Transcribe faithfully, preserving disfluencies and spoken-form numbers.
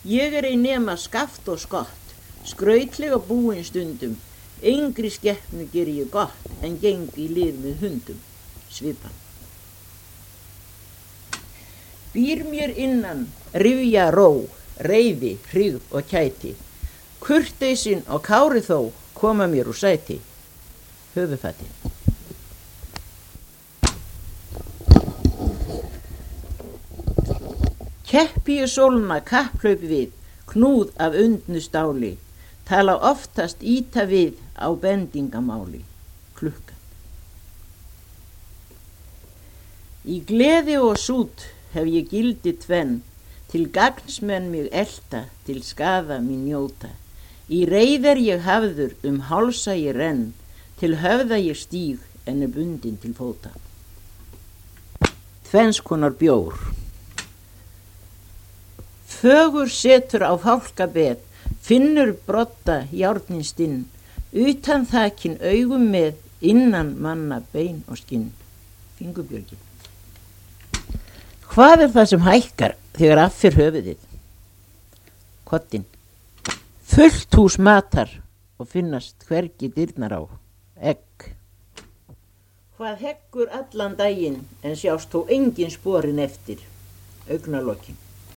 Ég er ei nema skaft og skott, skrautlega búin stundum, engri skepnu ger ég gott, en geng í lið með hundum, Svipan. Býr mér innan, rifja ró, reiði, hryggð og kæti, kurteisin og kári þó koma mér úr sæti, Höfufati. Keppi ég sólna kapplaup við, knúð af undnu stáli, tala oftast íta við á bendingamáli, Klukkan. Í gleði og sút hef ég gildi tvenn, til gagns menn mig elta, til skaða mín njóta. Í reið er ég hafður, um hálsa ég renn, til höfða ég stíg, en er bundin til fóta. Tvenns konar bjór. Fögur setur á fálkabed, finnur brotta járnin stinn, utan þakin augum með, innan manna bein og skinn, Fingurbjörgin. Hvað er það sem hækkar þegar affir höfuðið? Koddinn. Fullt hús matar og finnast hvergi dyrnar á, egg. Hvað heggur allan daginn en sjást þó engin sporin eftir, Augnalokin.